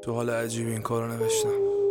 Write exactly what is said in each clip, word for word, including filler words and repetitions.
تو حال عجیبی این کارو نوشتم.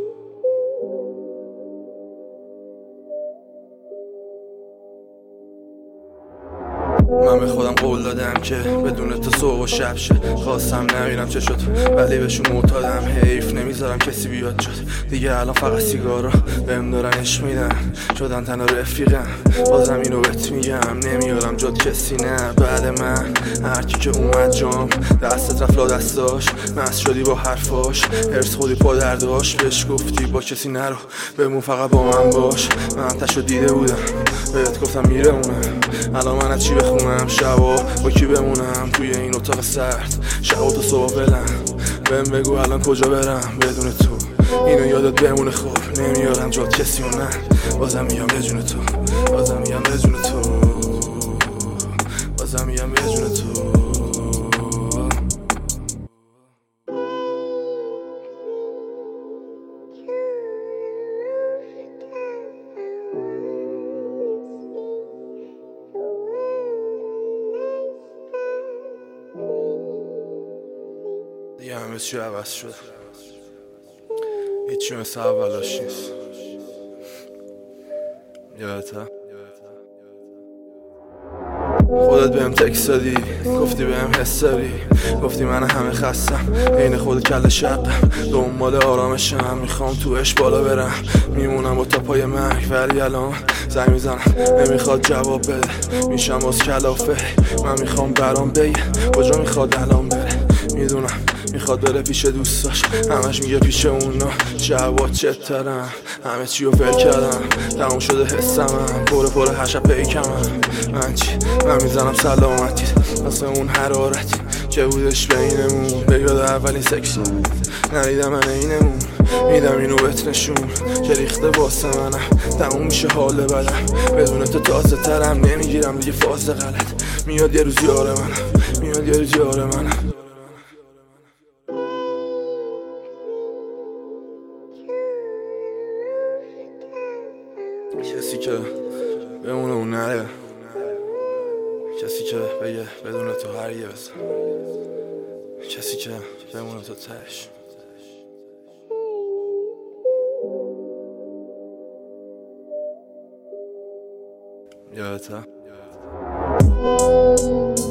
من به خودم قول دادم که بدون تو صبح و شب شه. خواستم نمیرم چه شد ولی بهشون معتادم. حیف نمیذارم کسی بیاد شد دیگه. الان فقط سیگارا بهم دارن عشق میدن، شدن تنها رفیقم. بازم اینو بهت میگم نمیارم جد کسی نه بعد من. هرکی که اومد جام دستت رفت لا دستاش، مست شدی با حرفاش، هرس خودی پا درداش. بهش گفتی با کسی نرو بمون فقط با من باش. من تشو دیده بودم بهت گفتم میره اونم. الان من از چی بخونم شبا با کی بمونم توی این اتاق سرد. شبا تا صبح بلم بهم بگو الان کجا برم بدون تو. اینو یادت بمونه خوب نمیارم جات کسی و نه. بازم میگم بدون تو، بازم میگم بدون تو، بازم میگم بدون تو. دیگه همه چی عوض شد، هیچی مثل اولاش نیست. یادته؟ خودت بهم تکست دادی گفتی بهم حس داری، گفتی من همه خستم عین خود کل شقم. دنبال آرامشم میخوام توش بالا برم، میمونم با تا پای مرگ. ولی الان زنگ میزنم نمیخواد جواب بده، میشم باز کلافه. من میخوام برام بگه کجا میخواد الان بره. میدونم میخواد بره پیش دوستاش، همش میگه پیش اونا جواد چترم. همه چی رو فل کردم تموم شده حسمم، پر پر هشت پیکمم. من چی؟ من میزنم سلامتی واسه اون حرارتی که بودش بینمون. به یاد اولین سکس نریدم من اینمون. میدم اینو بهت نشون که ریخته واسه منم. تموم میشه حال بدم بدون تو تازه ترم. نمیگیرم دیگه فاز غلط. میاد یه روز یار منم، میاد یه روز یار منم. کسی که بمونه اون نره، کسی که بگه بدون تو هرگز، کسی که بمونه تو تش. یادته؟